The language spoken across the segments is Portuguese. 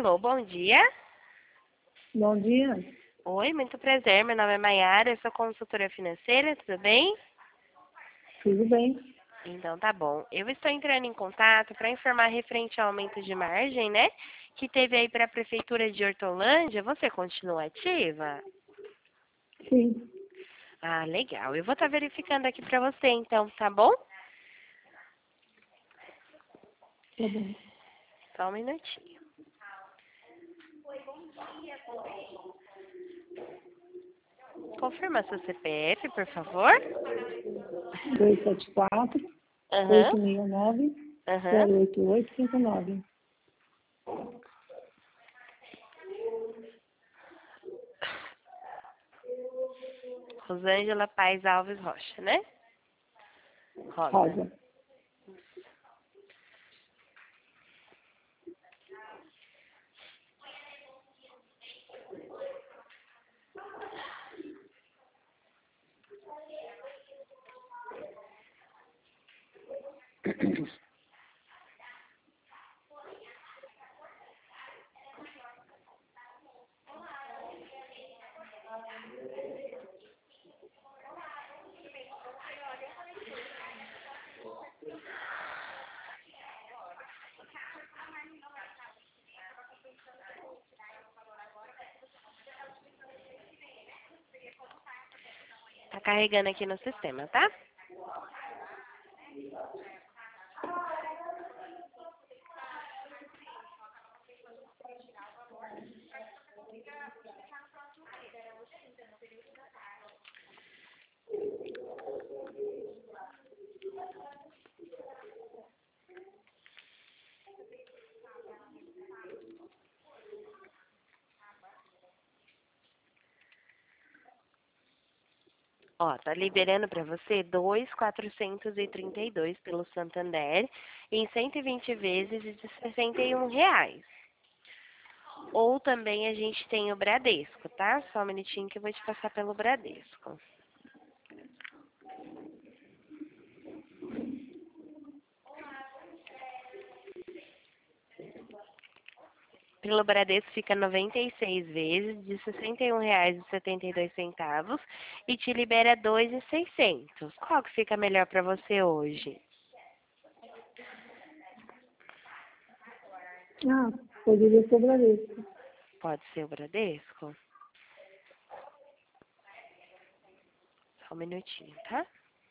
Alô, bom dia. Bom dia, Oi, muito prazer. Meu nome é Maiara, eu sou consultora financeira, tudo bem? tudo bem? Então tá bom. Eu estou entrando em contato para informar referente ao aumento de margem, né? Que teve aí para a Prefeitura de Hortolândia. Você continua ativa? Sim, Ah, legal. Eu vou estar verificando aqui para você, então, tá bom? tá bom. Só um minutinho. Confirma seu CPF, por favor. 274 Aham, 869 aham. 08859. Rosângela Paz Alves Rocha, né? Rosa. Rosa. Tá carregando aqui no sistema, tá? Ó, tá liberando para você 2.432 pelo Santander em 120 vezes de R$ 61. Ou também a gente tem o Bradesco, tá? Só um minutinho que eu vou te passar pelo Bradesco. Pelo Bradesco fica 96 vezes de R$ 61,72 e te libera 2.600. Qual que fica melhor para você hoje? Ah, poderia ser Bradesco. Pode ser o Bradesco? Só um minutinho, tá?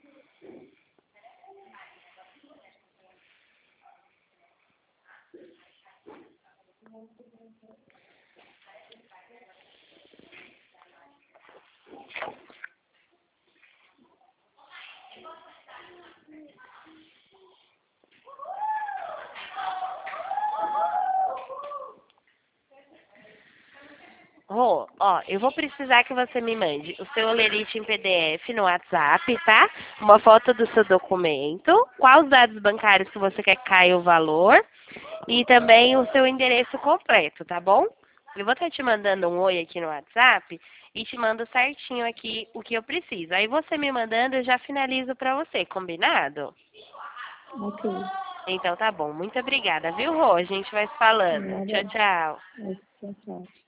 Ó, eu vou precisar que você me mande o seu olerite em PDF no WhatsApp, tá? Uma foto do seu documento, quais os dados bancários que você quer que caia o valor e também o seu endereço completo, tá bom? Eu vou estar te mandando um oi aqui no WhatsApp e te mando certinho aqui o que eu preciso. Aí você me mandando, eu já finalizo pra você, combinado? Ok. Então tá bom. Muito obrigada, viu, Rô? A gente vai se falando. Tchau, Nada. tchau. Tchau, tchau.